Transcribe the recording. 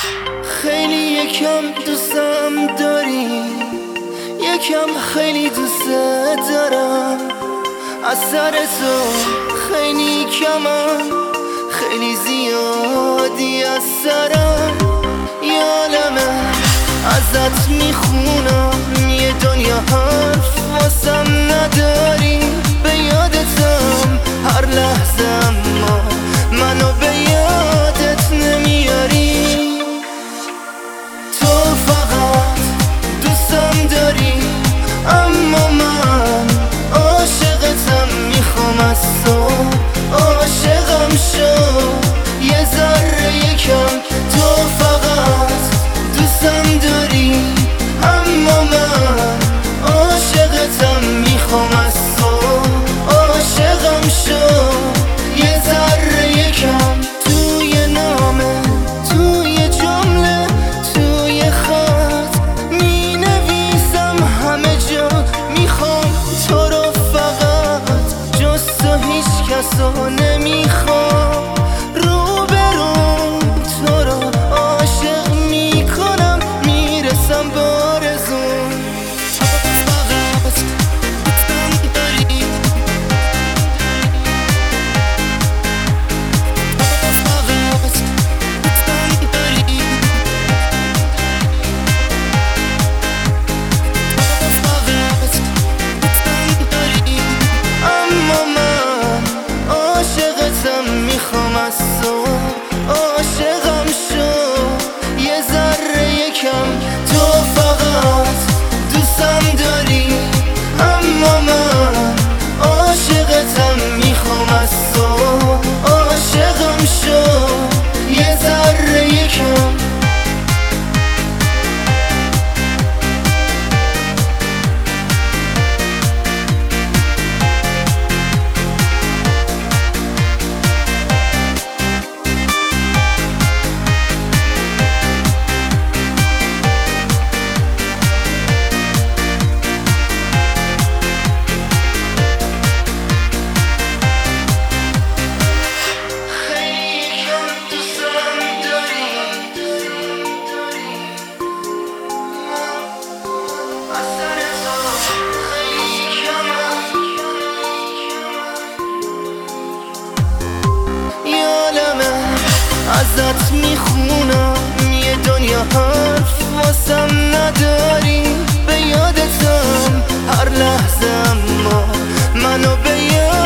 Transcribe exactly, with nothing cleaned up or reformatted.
خیلی یکم دوستم داری، یکم خیلی دوست دارم. از سر تو خیلی کمم، خیلی زیادی از سرم. یه عالمه ازت میخونم، یه دنیا حرف واسم نداری. به یادتم هر لحظه اما منو به یادت نمیاری. تو فقط دوستم داری، اما من عاشقتم. میخوام از تو عاشقم شو یه ذره یکم. تو فقط دوستم داری، اما من عاشقتم. میخوام از تو عاشقم شو یه ذره یکم. توی نامه، توی جمله، توی خط می نویسم همه جا. میخوام تو رو فقط، جز تو هیچ کسو نمیخوام. رو به رو تو رو عاشق میکنم، میرسم به آرزوم. فقط دوستم داری، فقط دوستم داری، فقط دوستم داری. اما من عاشقتم، میخوام از تو عاشقم شو یه ذره یکم. تو فقط دوستم داری، اما من عاشقتم. میخوام از تو عاشقم شو یه ذره یکم. ازت میخونم، یه دنیا حرف واسم نداری. به یادتم هر لحظه اما منو به یاد